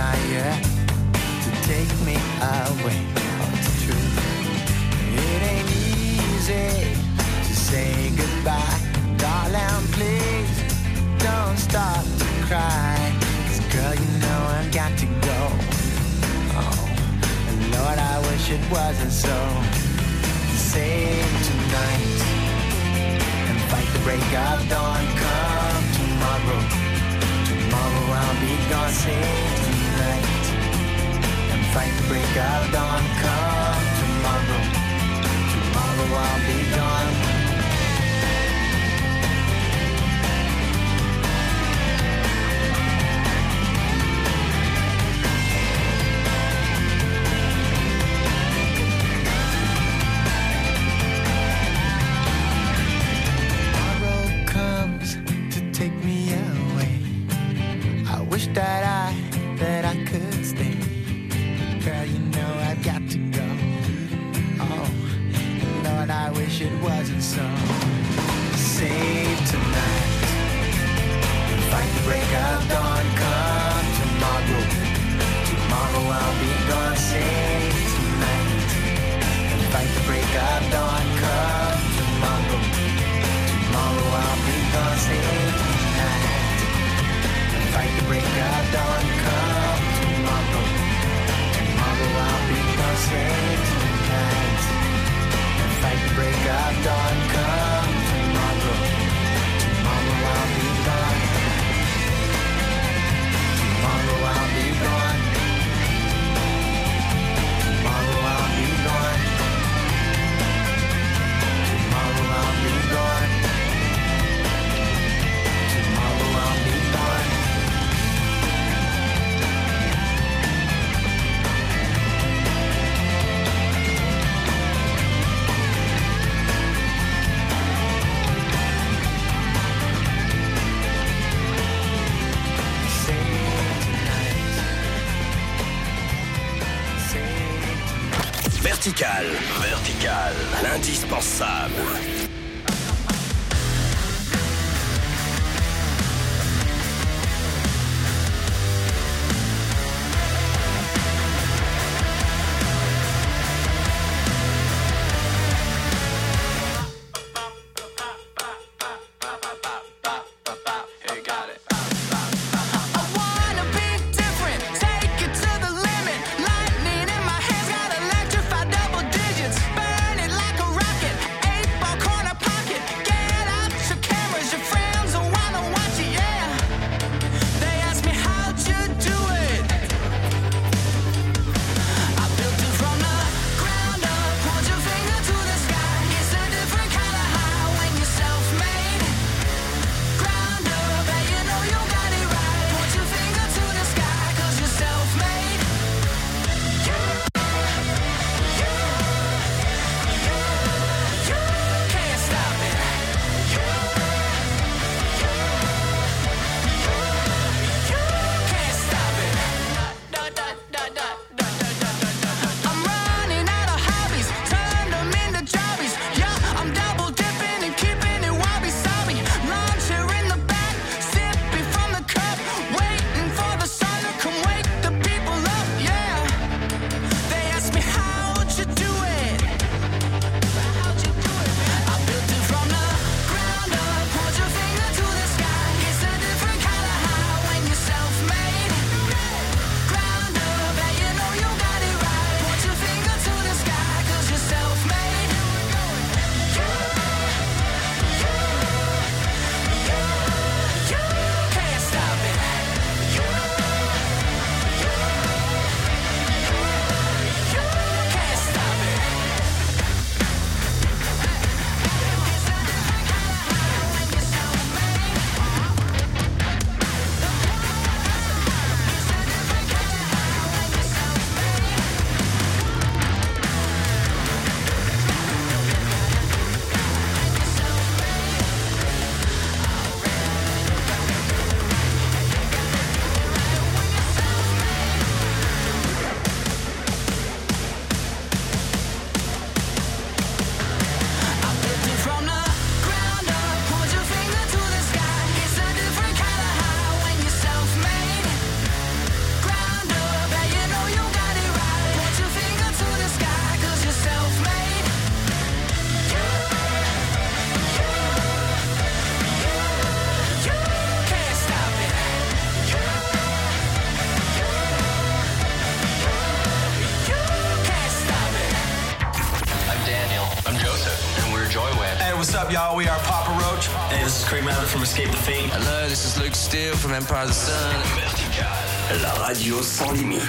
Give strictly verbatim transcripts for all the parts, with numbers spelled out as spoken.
desire to take me away from the truth. It ain't easy to say goodbye, darling, please don't stop to cry. 'Cause girl, you know I've got to go. Oh, and Lord, I wish it wasn't so. Save tonight and fight the break of dawn. Come tomorrow, tomorrow I'll be gone. Save tonight and fight the break of dawn. Come tomorrow, tomorrow I'll be gone. That I, that I could stay. Girl, you know I've got to go. Oh, Lord, I wish it wasn't so. Save tonight and fight the break of dawn. Come tomorrow, tomorrow I'll be gone. Save tonight and fight the break of dawn. Come tomorrow, tomorrow I'll be gone. Save tonight. Fight the break of dawn, come tomorrow. Tomorrow I'll be gone, save tonight. And fight the break of dawn, come tomorrow. Tomorrow I'll be gone. Tomorrow I'll be gone. Tomorrow I'll be gone. Tomorrow I'll be gone. Tomorrow I'll be gone. Vertical, vertical, l'indispensable. Corner what's up, y'all? We are Papa Roach. Hey, this is Craig Maverick from Escape the Fate. Hello, this is Luke Steele from Empire of the Sun. Vertical, la radio sans limite.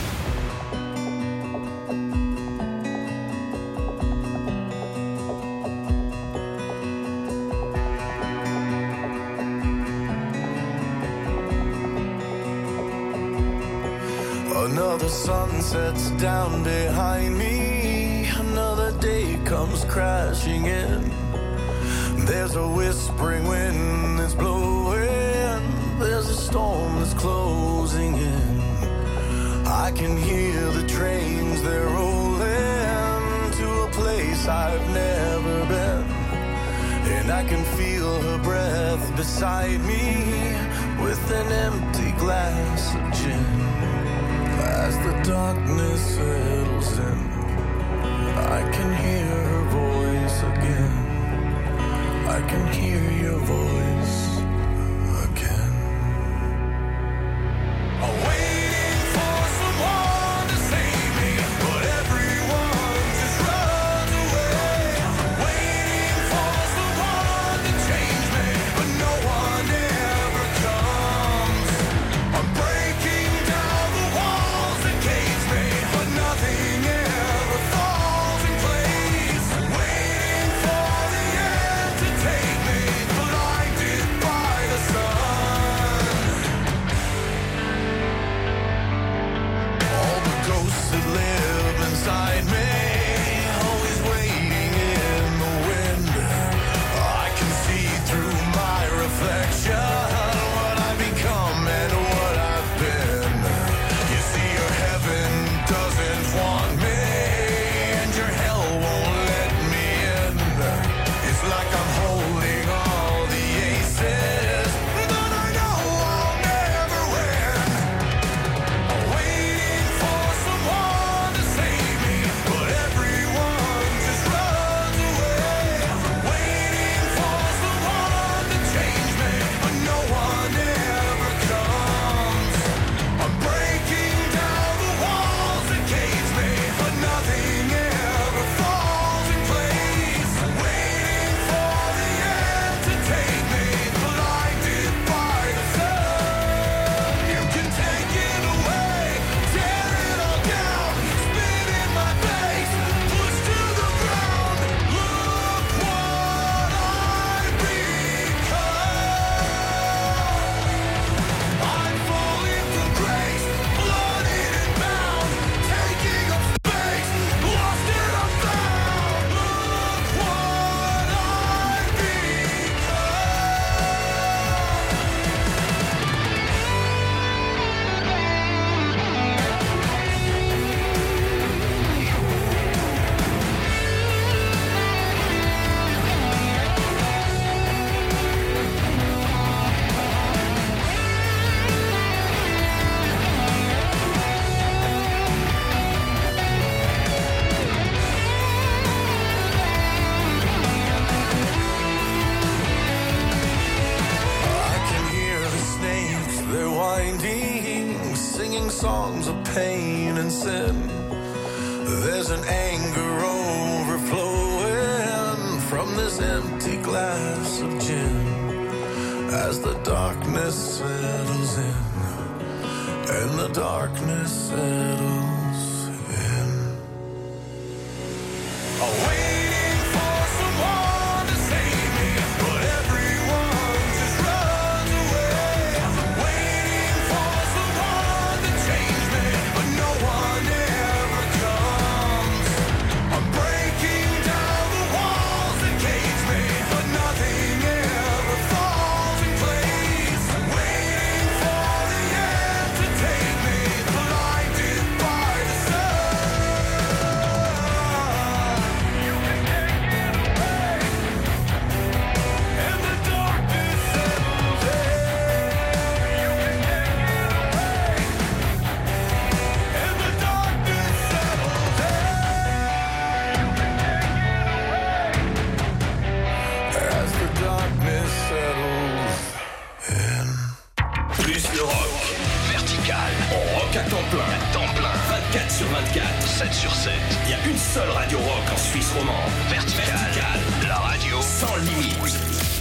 Another sun sets down behind me. Another day comes crashing in. There's a whispering wind that's blowing. There's a storm that's closing in. I can hear the trains, they're rolling to a place I've never been. And I can feel her breath beside me with an empty glass of gin. As the darkness settles in, I can hear her voice again. I can hear your voice again. I'm waiting for someone to save me, but everyone just runs away. Waiting for someone to change me, but no one ever comes. I'm breaking down the walls that cage me, but nothing ever falls in place. Waiting for the end to take me, blinded by the sun. All the ghosts that live inside me, always waiting in the wind. I can see through my reflection what I become and what I've been. You see, your heaven doesn't want me, and your hell won't let me in. It's like I'm holding all the aces, but I know I'll never win. I'm waiting for someone to save me, but everyone just runs away. Waiting for someone to change me, but no one ever comes. I'm breaking down the walls that cage me, but nothing ever falls in place. Waiting for the end to take me, blinded by the sun. You can take it away, tear it all down, spit in my face, push to the ground. Look what I've become. I'm falling from grace, blooded and bound, taking up space, lost and I'm found. Look what I've become. I can hear the snakes, they're winding, singing songs of pain and sin. There's an anger overflowing from this empty glass of gin. As the darkness settles in, and the darkness settles in. I'm waiting for someone to save me, but everyone just runs away. Waiting for someone to change me, but no one ever comes. I'm breaking down the walls that cage me, but nothing ever falls in place. Waiting for the end to take me, blinded by vingt-quatre sur vingt-quatre, sept sur sept. Il y a une seule radio rock en Suisse romande. Vertical. Vertical. La radio sans limite.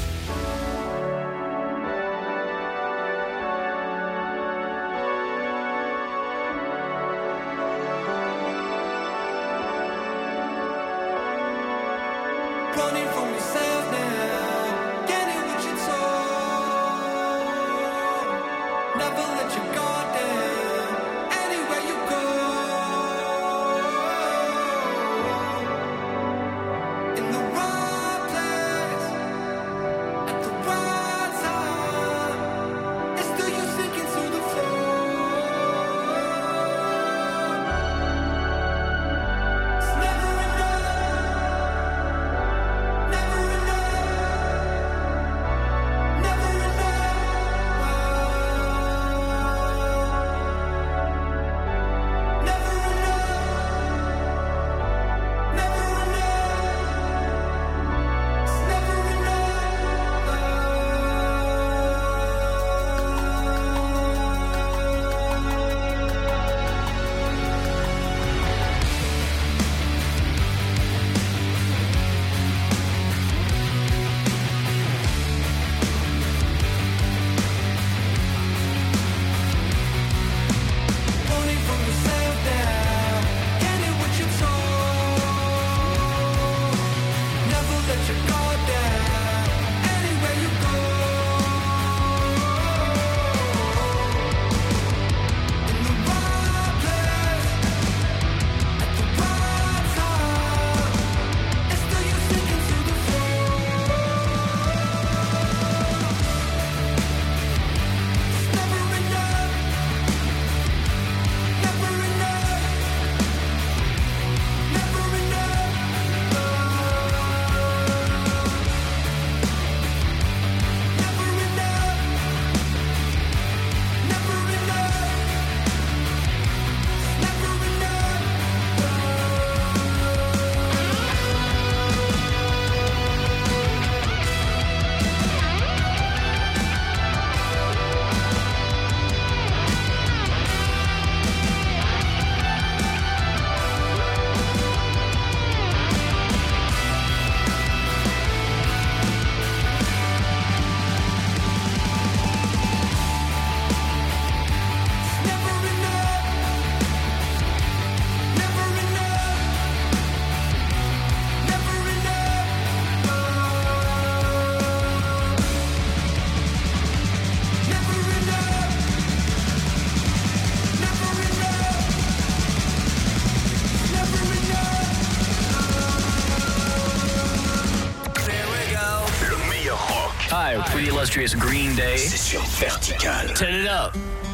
Pretty illustrious Green Day. C'est sur Vertical. Turn it up.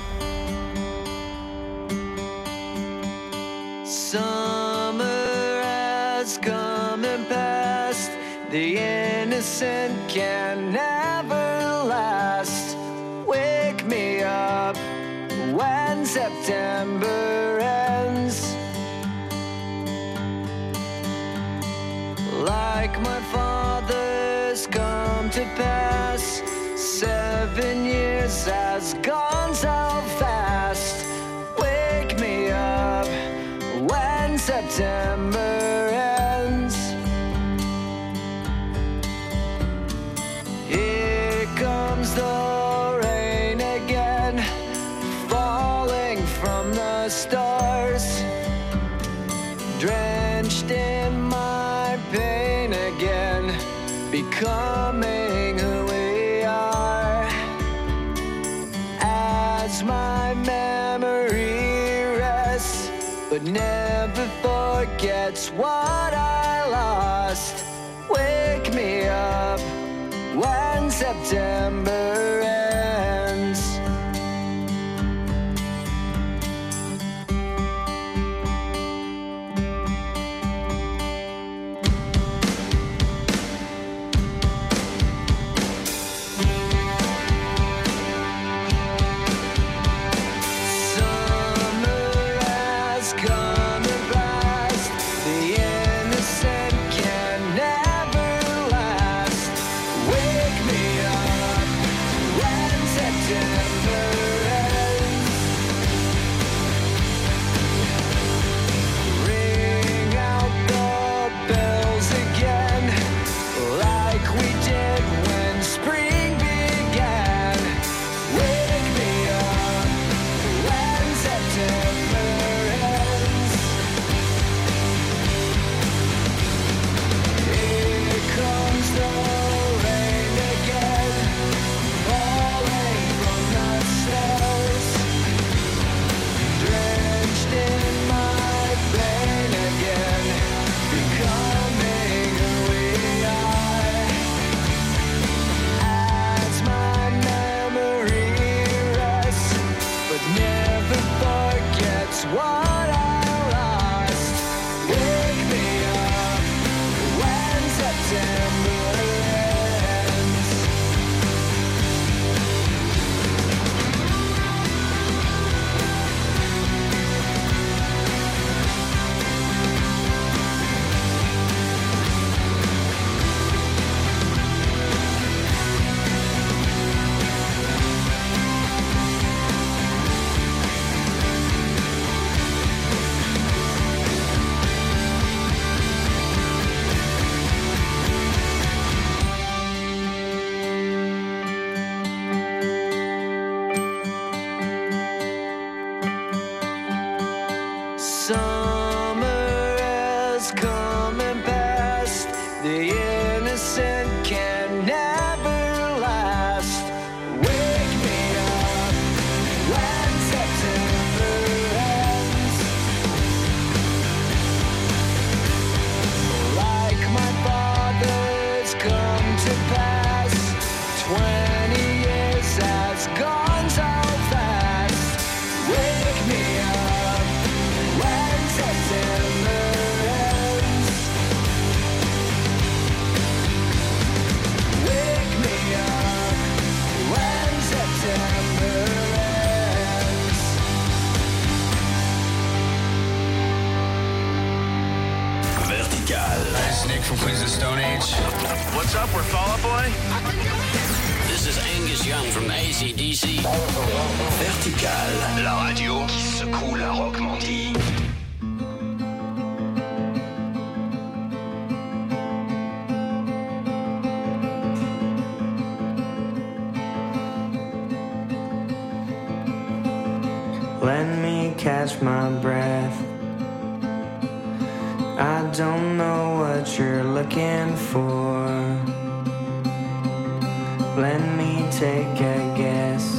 Summer has come and passed. The innocent can never last. Wake me up when September ends. Like my father's come to pass. Seven years has gone so fast. Wake me up when September ends. Here comes the rain again, falling from the stars, drenched in my pain again, becoming who we are. As my memory rests, but never forgets what I lost. Wake me up when September ends. Wake me up Vertical. It's Nick from Queens of Stone Age. What's up, we're Fall Out Boy. This is Angus Young from A C D C. Vertical, la radio qui secoue la Rockmandie. Let me catch my breath. I don't know what you're looking for. Let me take a guess.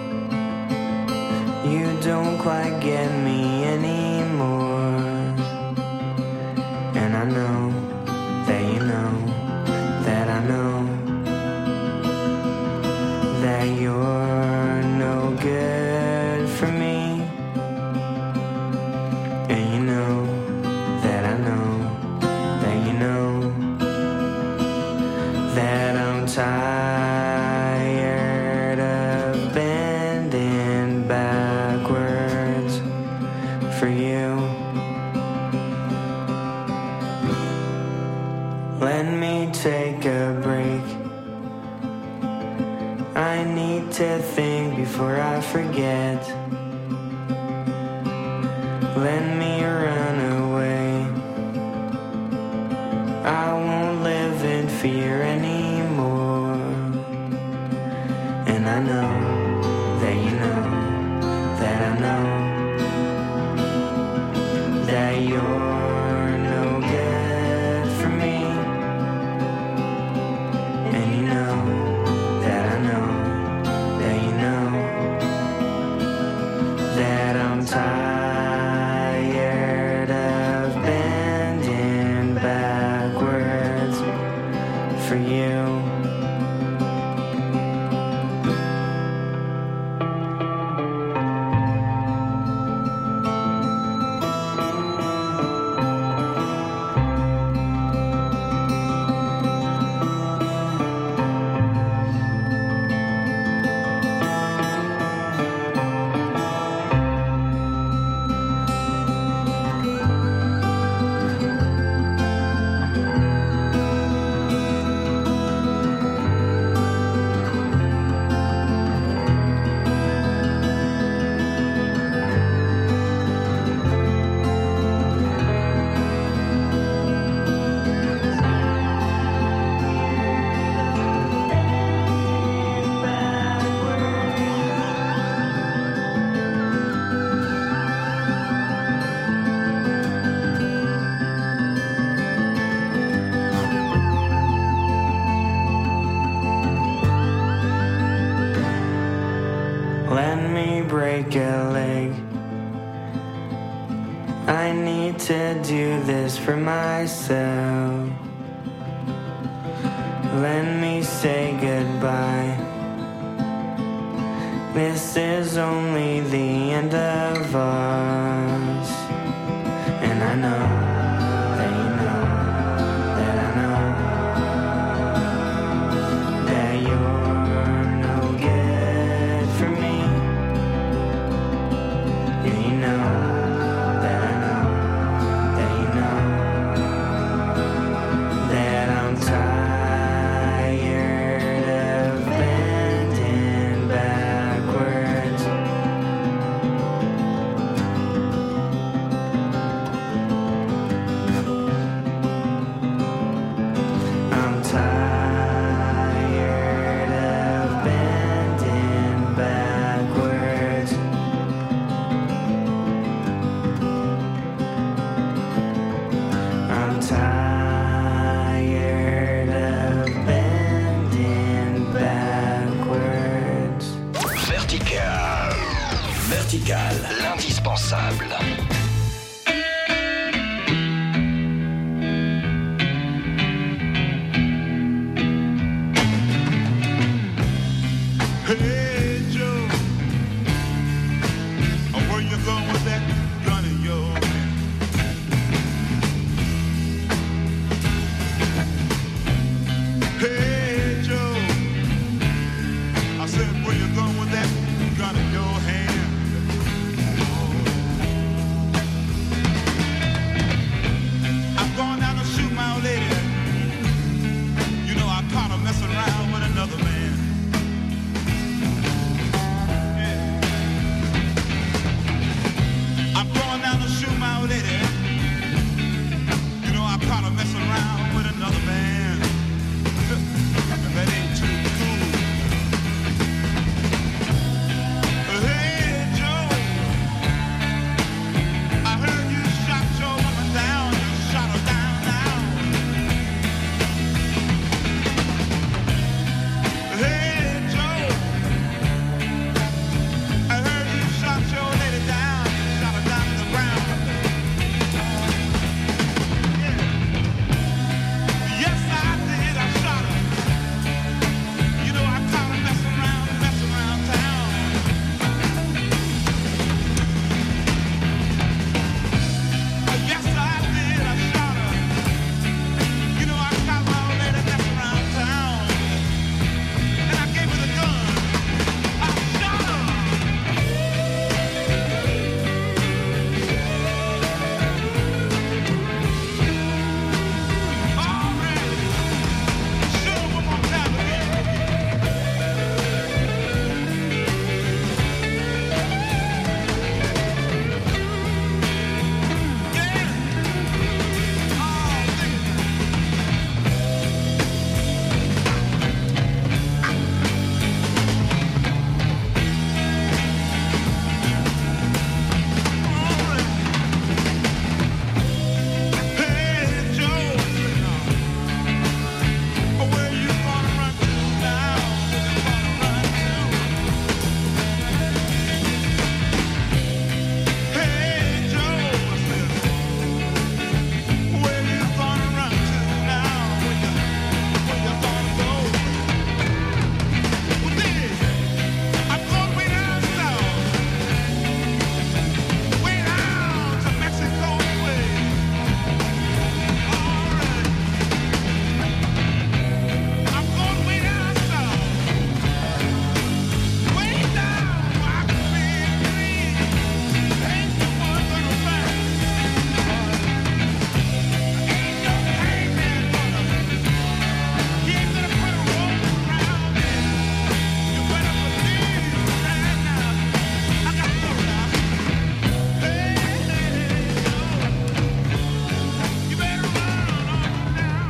You don't quite get me anymore. And I know that you know that I know that you're no good for me. And you know that I know that you know that I'm tired of bending backwards for you. Let me take a break. I need to think before I forget. Let me run away. I won't live in fear anymore. And I know that you know that I know that you're no good for me. And you know that I know that you know that I'm tired for you. Let me break a leg. I need to do this for myself. Let me say goodbye. This is only the end of us. And I know that you know that I know that you're no good for me. Yeah, you know that I know that you know that I'm tired of bending backwards. I'm tired of bending backwards. I'm tired of bending backwards. Vertical. Vertical, l'indispensable. Hey Joe, where you going with that gun in your hand? Hey Joe, I said where you going with that gun in your hand? to mess around with another man. That ain't too cool. Hey Joe, I heard you shot your woman down. You shot her down now. Hey Joe, I heard you shot your lady down. You shot her down to the ground. Yes, I did. I shot her. You know, I caught her messing around, messing around town. Yes, I did. I shot her. You know, I caught my old lady messing around town. And I gave her the gun. I shot her. All right. Show 'em one more time again. Yeah. Oh, nigga. All right. Hey, Joe. Where you gonna run to now? Where you gonna run to? Hey Joe, where you gonna run to now? Where you, where you gonna go? Well, this, I'm going way down south, way down to Mexico way. All right, I'm going way down south, way down where I can be free. Ain't no one gonna find. Ain't no hangman gonna. He ain't gonna put a rope around me. You better believe right now. I got to go now. Hey, Joe, you better run on now.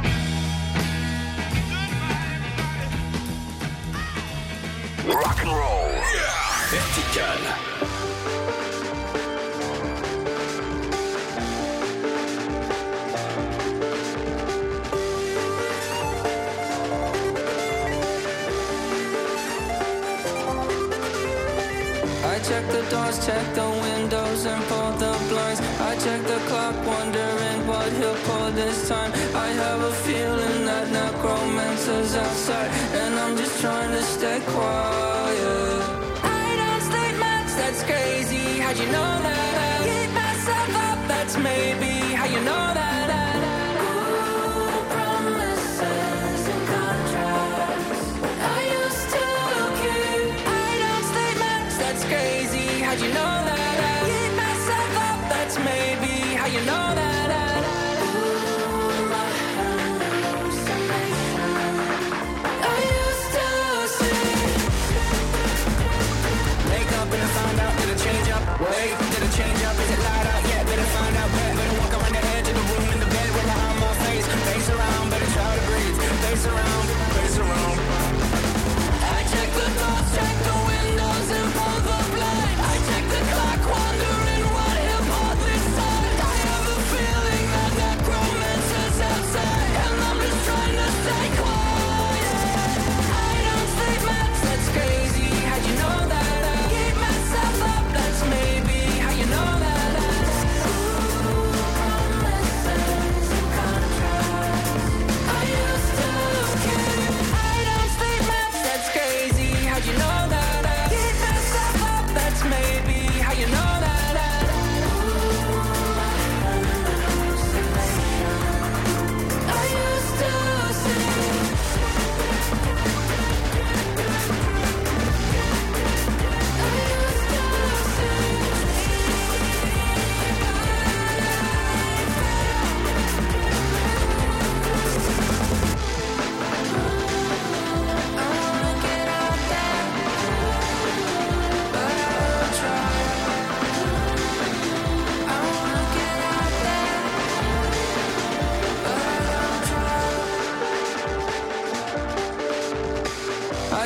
Goodbye, everybody. Rock and roll. Vertical. I check the doors, check the windows, and pull the blinds. I check the clock, wondering what he'll pull this time. I have a feeling that necromancer's outside, and I'm just trying to stay quiet. I don't sleep much, that's crazy. How'd you know that? I keep myself up, that's maybe how you know that. Ooh, promises and contracts I used to keep. I don't sleep much, that's crazy. How'd you know that? I keep myself up, that's maybe how you know that. Ooh, my hallucination I used to see. Wake up and I found out, did it change up? Wait, did it change up? Is it light out? Yeah, better find out. Better walk around the edge of the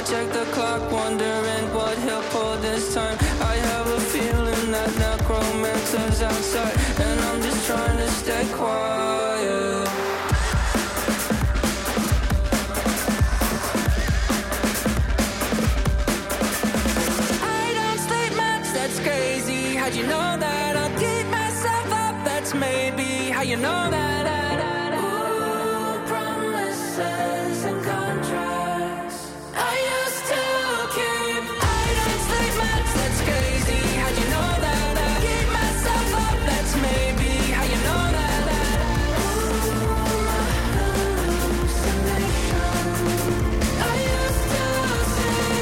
check the clock, wondering what he'll pull this time. I have a feeling that necromancer's outside, and I'm just trying to stay quiet. I don't sleep much, that's crazy. How'd you know that? I'll keep myself up, that's maybe how you know that. Ooh, promises and contracts I used to keep. I don't sleep much, that's crazy. How'd you know that? I keep myself up, that's maybe how you know that. Ooh, my hallucination I used to see.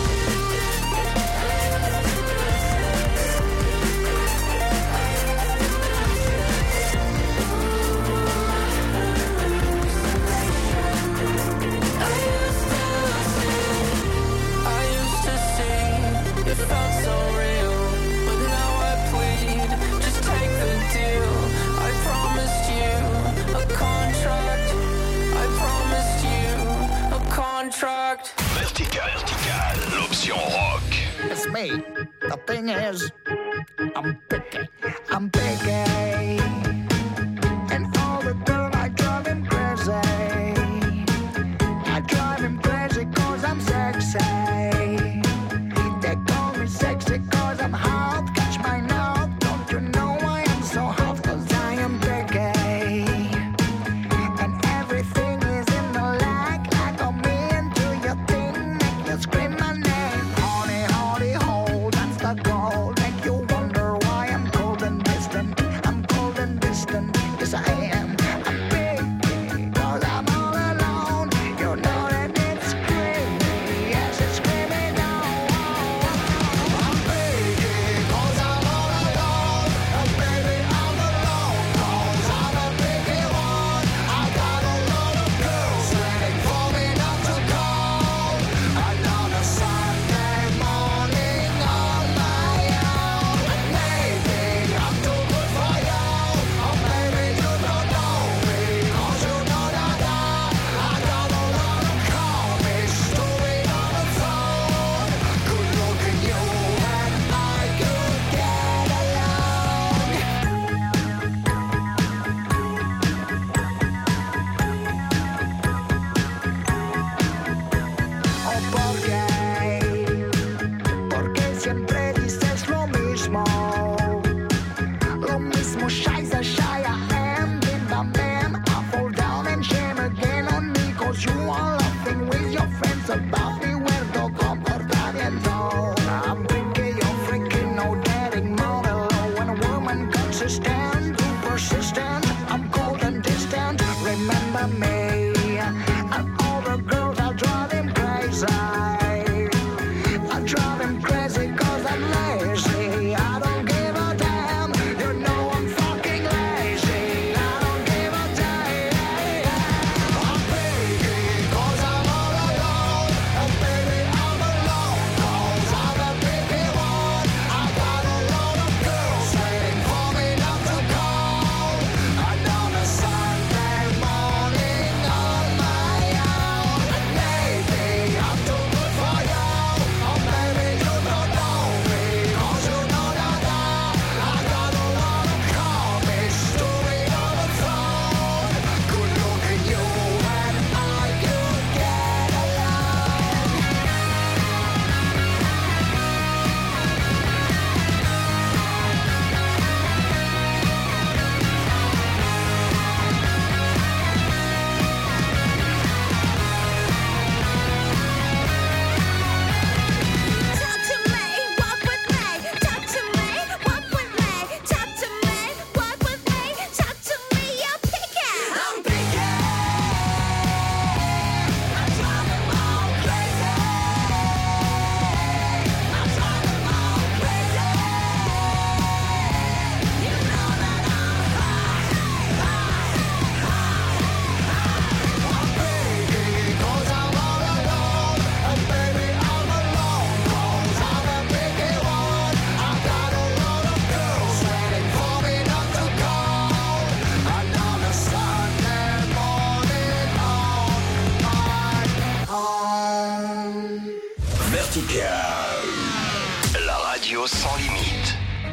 It felt so real, but now I plead, just take the deal. I promised you a contract. I promised you a contract. Vertical, Vertical, l'option rock. It's me. The thing is, I'm picky. I'm picky. And all the time I drive him crazy. I drive him crazy cause I'm sexy. They call me sexy cause I'm hot. Catch my nose. Don't you know I am so hot cause I am picky. And everything is in the lag. Like on me into your thing. Make you scream my name. Honey, honey, hold. That's the goal. Make you wonder why I'm cold and distant. I'm cold Vertical. La radio sans limite.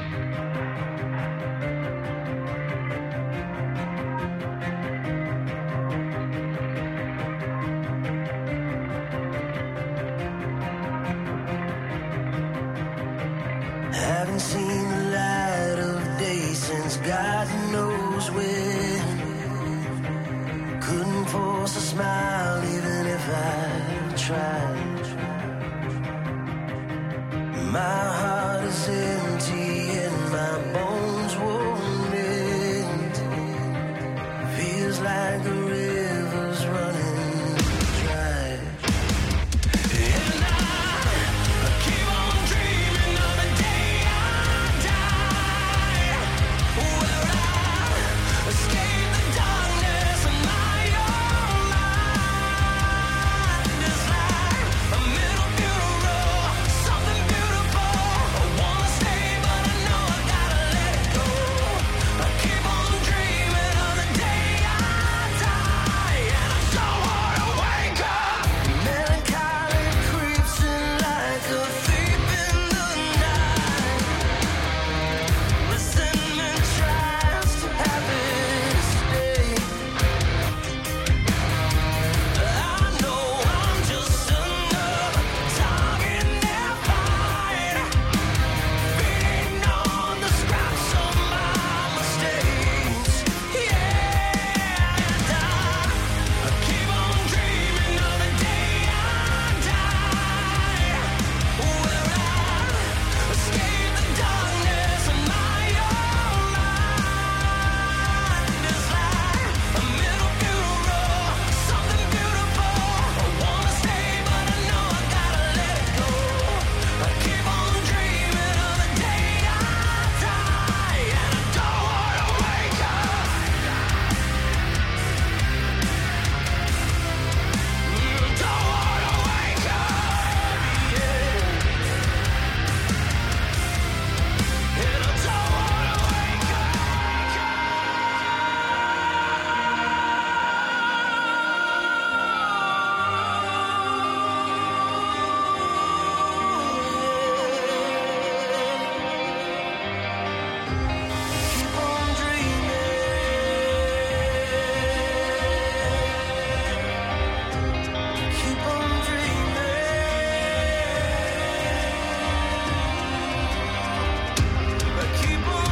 Haven't seen the light of day since God knows when. Couldn't force a smile even if I tried. My heart is empty and my bones won't mend. Feels like the river's running dry. And I keep on dreaming of the day I die, where I escape the darkness of my own mind. It's like a middle funeral, something beautiful. I wanna stay, but I know I gotta let it go. I keep on dreaming of the day I die, and I don't wanna wake up. Melancholy creeps in like a thief in the night. Resentment tries to have its day. I know I'm just another target in their fight, feeding on the scraps of my mistakes. Yeah, and I keep on dreaming of the day I die, where I escape the darkness of my own mind. It's like a middle funeral, something beautiful. I wanna stay, but I know I gotta let it go. I keep on dreaming of the day I die, and I don't wanna wake up. Don't wanna wake up, yeah. And I don't wanna wake Keep on dreaming. Keep on dreaming. Keep on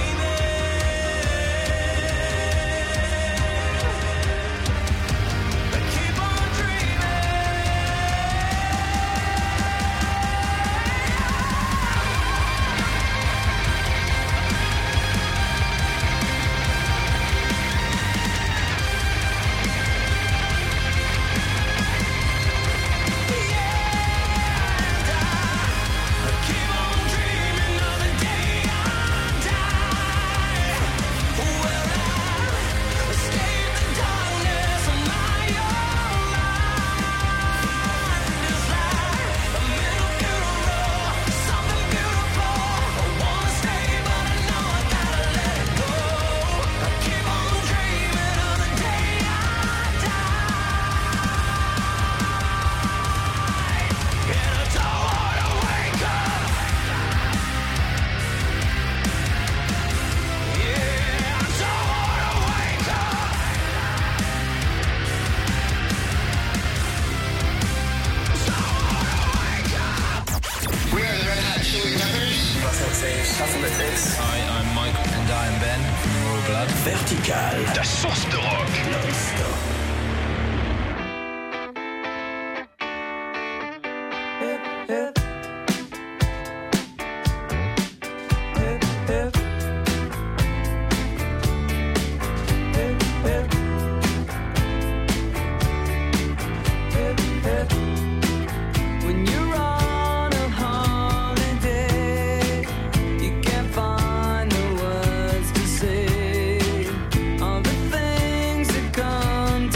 dreaming. Keep on Keep on dreaming of the day I die, where I escape the darkness of my own mind. It's like a middle funeral, something beautiful. I wanna stay, but I know I gotta let it go. I keep on dreaming of the day I die, and I don't wanna wake up. Yeah, I don't wanna wake up. Don't wanna wake up. We are the Red Hot Chili Peppers. Hi, I'm Mike. And I'm Ben from Royal Blood. Vertical. Ta source de rock. When you're on a holiday, you can't find the words to say all the things that come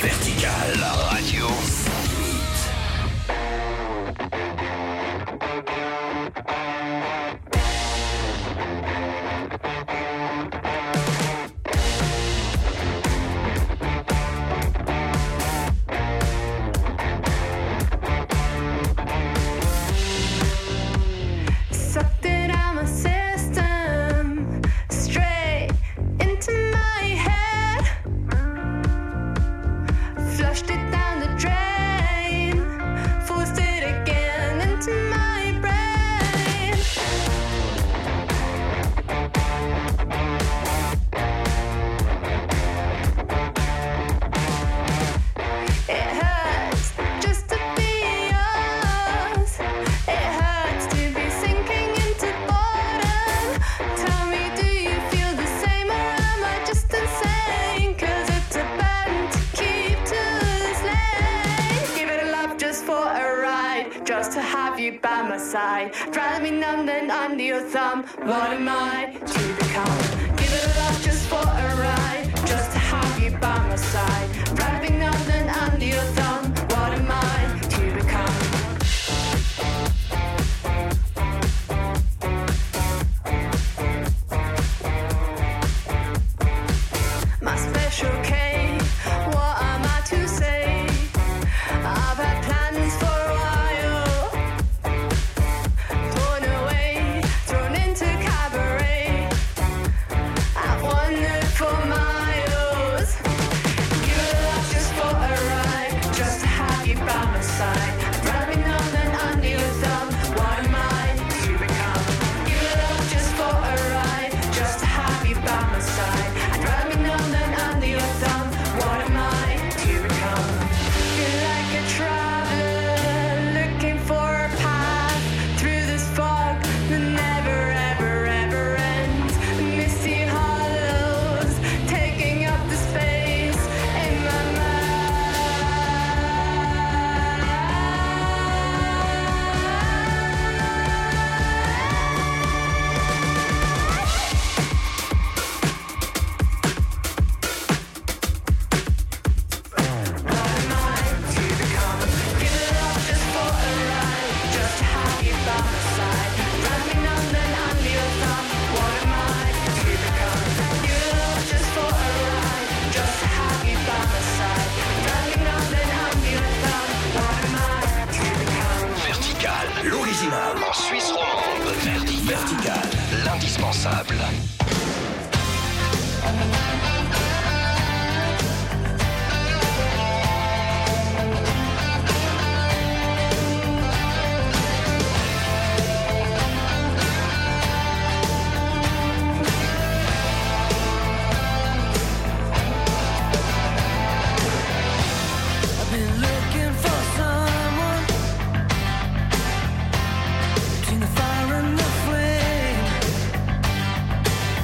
Vertical, la radio. Sucked it out my system, straight into my head. Flushed it down the drain, forced it again into my brain. It hurts just to be yours. It hurts to be sinking into boredom. Tell me, do you feel the same, or am I just insane? 'Cause it's a burden to keep to this lane. Give it a love just for a ride, just to have you by my side. Drive me numb then under your thumb. What am I to become? Give it a love just for a ride, just to have you by my side. Drive me numb then under your thumb. What am I to become? My special K, what am I to say? I've had plans for a while, torn away, thrown into cabaret. I've wandered for miles. Give it a love just for a ride, just to have you by my side. Driving on and under your thumb. What am I to become? Give it a love just for a ride, just to have you by my side. Driving on and under your thumb. What am I to become? Feel like a traveler looking for a path through this fog that never, ever, ever ends. Misty hollows taking up the space in my Vertical, l'original en Suisse romande. Verdi, Vertical, l'indispensable. I've been looking for someone between the fire and the flame.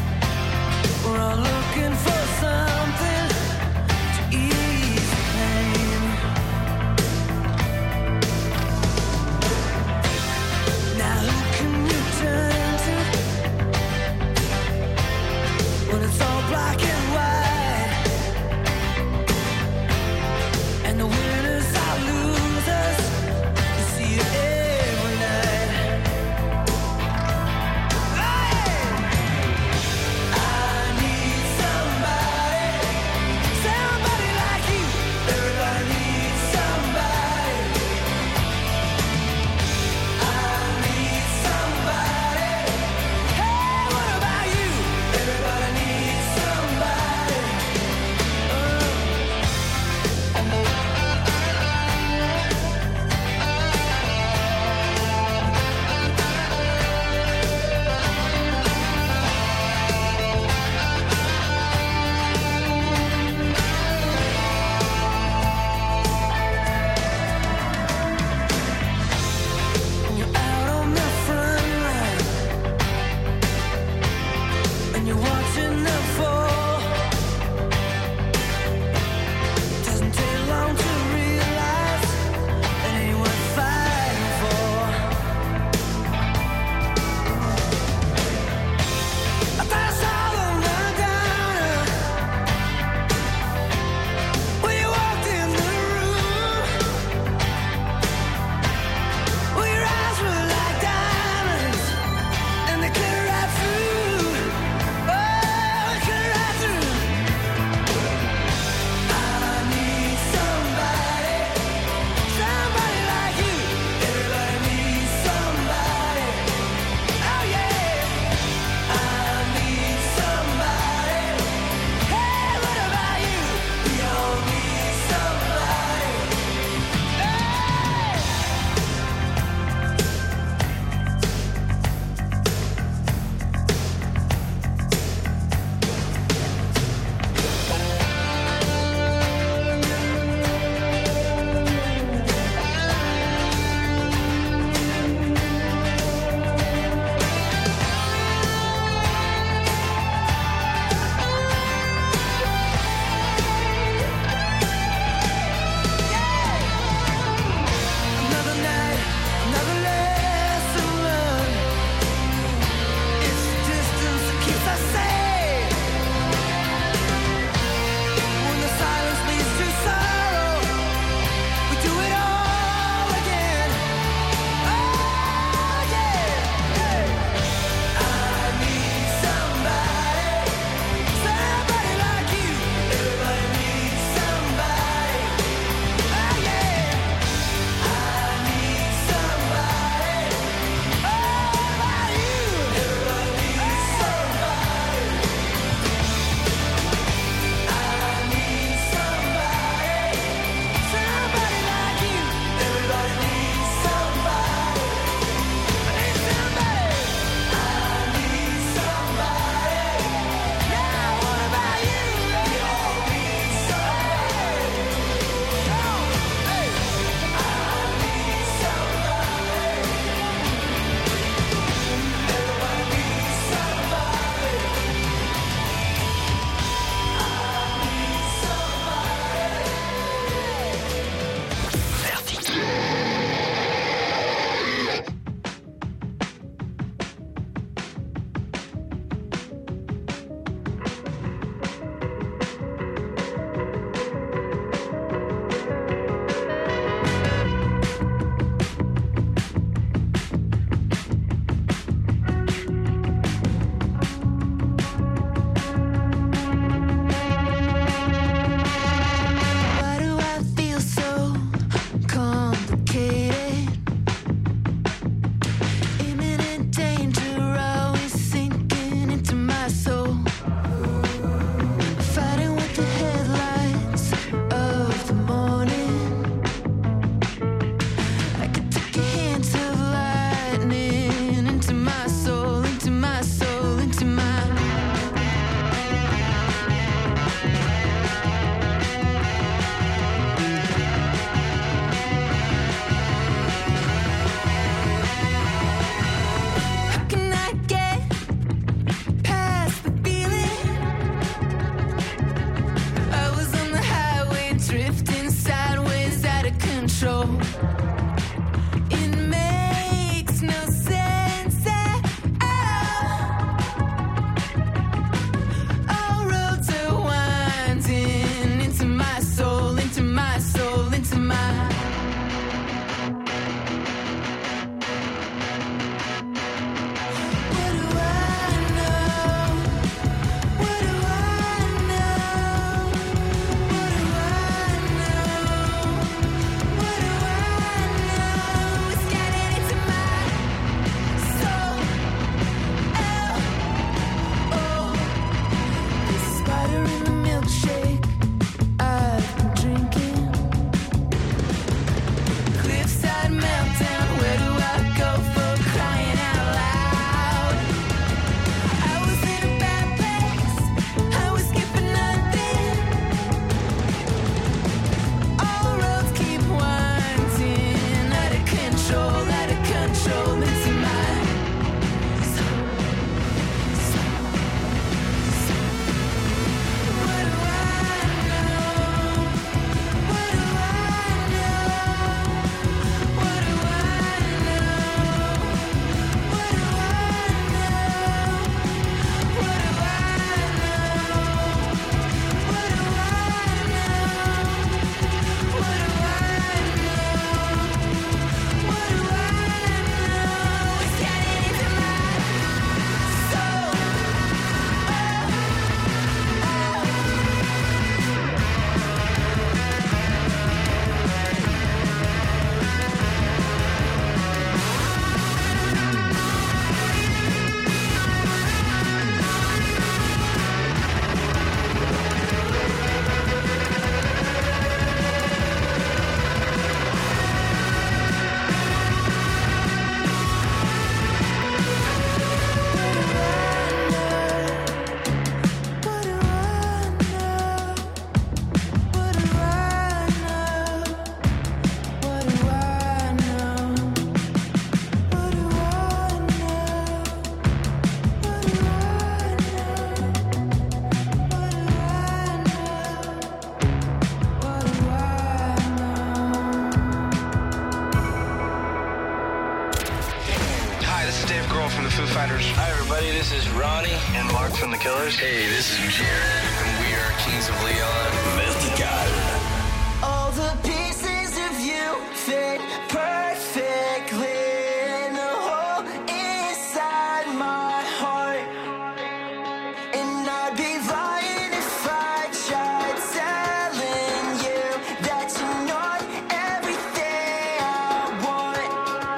Foo Fighters. Hi, everybody. This is Ronnie And Mark from The Killers. Hey, this is Jared, and we are Kings of Leon. Vertical. All the pieces of you fit perfectly in the hole inside my heart. And I'd be lying if I tried telling you that you're not everything I want.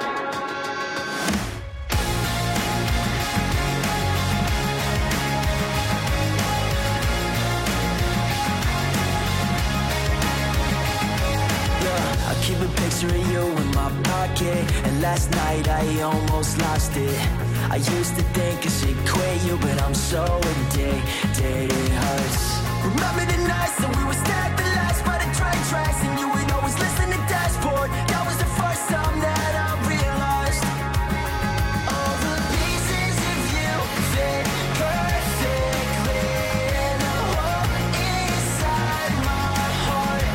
Yeah, I keep a picture of you in my pocket, and last night I almost lost it. I used to think I should quit you, but I'm so addicted, it hurts. Remember the nights that we would stack the lights by the train tracks, and you would always listen to Dashboard. That was the first time that I realized all the pieces of you fit perfectly in the hole inside my heart.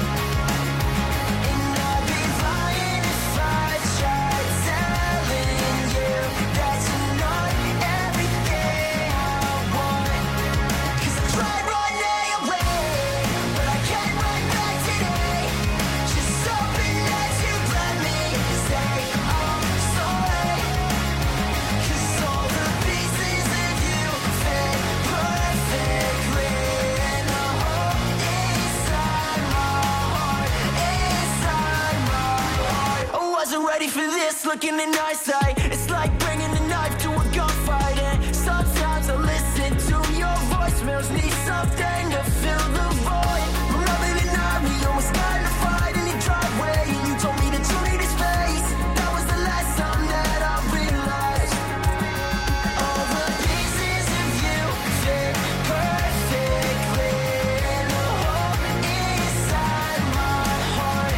And I'd be lying if I tried telling you that you're not everything I want. 'Cause I tried running away, but I can't run back today. Just hoping that you'd let me say I'm sorry. 'Cause all the pieces of you fit perfectly in the hole inside my heart, inside my heart. I wasn't ready for this, looking in hindsight. It's like bringing a knife to a gunfight, and sometimes I listen to your voicemails, need something to fill the void. Remember the night we almost got in a fight in your driveway, and you told me that you needed space. That was the last time that I realized all the pieces of you fit perfectly in the hole inside my heart.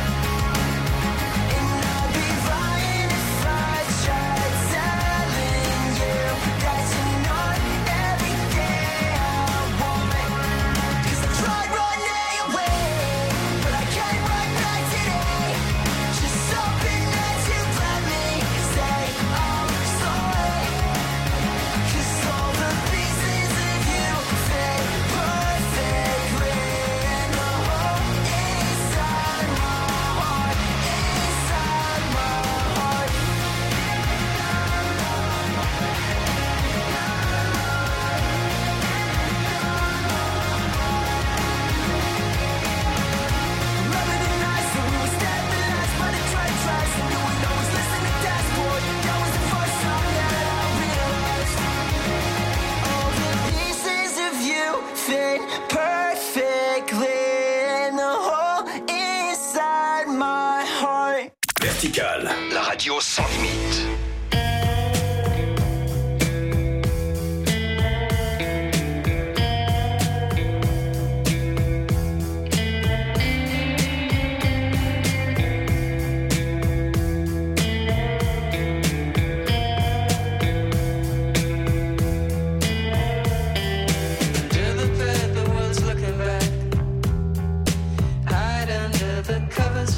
And I'd be lying if I tried telling you that you're not everything I want. 'Cause I tried running away, but I can't run back today. Just hoping that you'd let me say I'm sorry. 'Cause all the pieces of you fit perfectly in the hole inside my heart, inside my heart. Remember the nights that we would stack the lights by the train tracks, and you would always listen to Dashboard. That was the first time that I realized all the pieces of you fit perfectly in the hole inside my heart. Vertical, la radio sans limite. Under the bed, the world's looking back. Hide under the covers.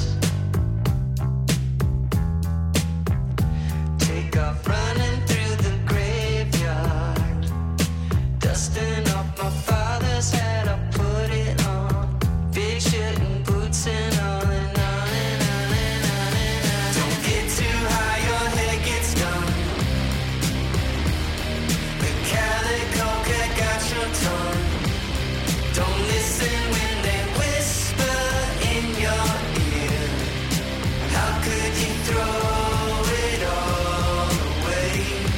Take off running through the graveyard. Dusting off my father's hat, I put it on. Big shirt and boots and on and on and on and on and on. Don't get too high, your head gets numb. The calico cat got your tongue. Don't listen when they whisper in your ear. How could you throw it all away?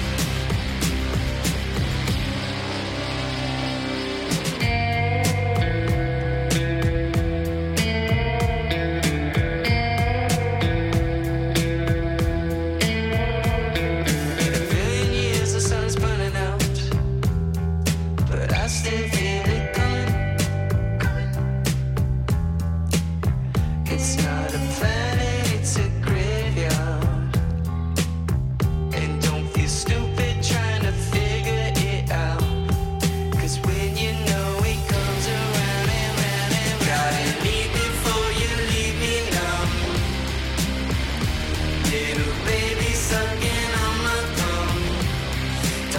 In a billion years the sun's burning out, but I still feel it coming. It's not a planet, it's a graveyard. And don't feel stupid trying to figure it out. 'Cause when you know it comes around and round and round. Gotta leave before you leave me now. Little baby sucking on my thumb.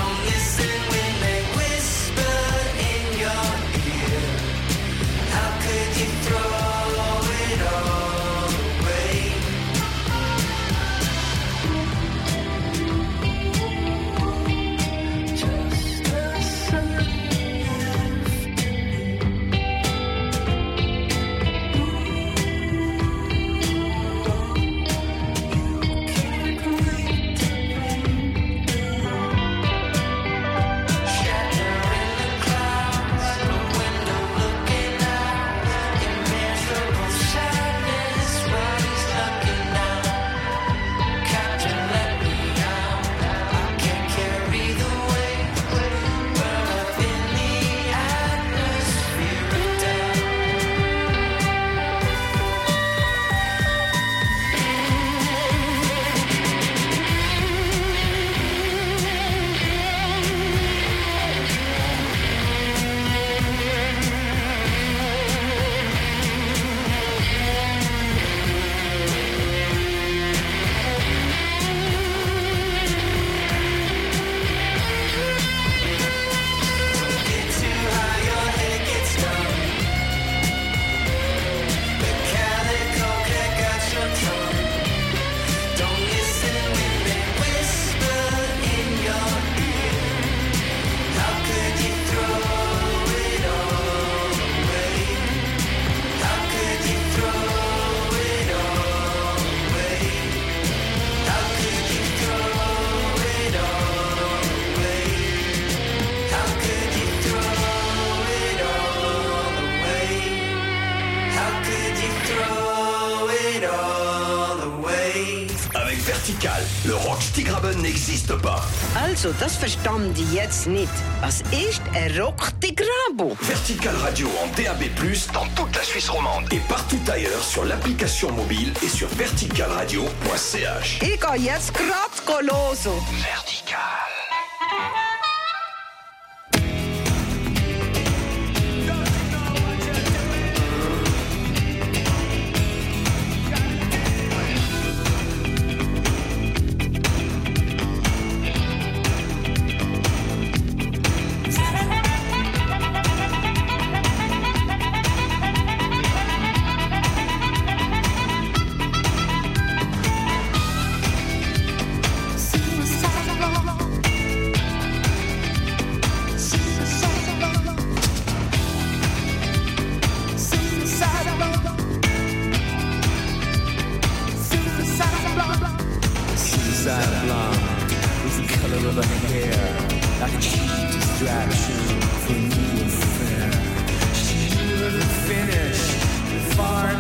Vertical. Le Rock Stigraben n'existe pas. Also, das verstand ich jetzt nicht. Was ist ein Rock-Tigrabo? Vertical Radio en D A B plus, dans toute la Suisse romande et partout ailleurs sur l'application mobile et sur vertical radio point c h. Ich gehe jetzt grad goloso. Vertical. Far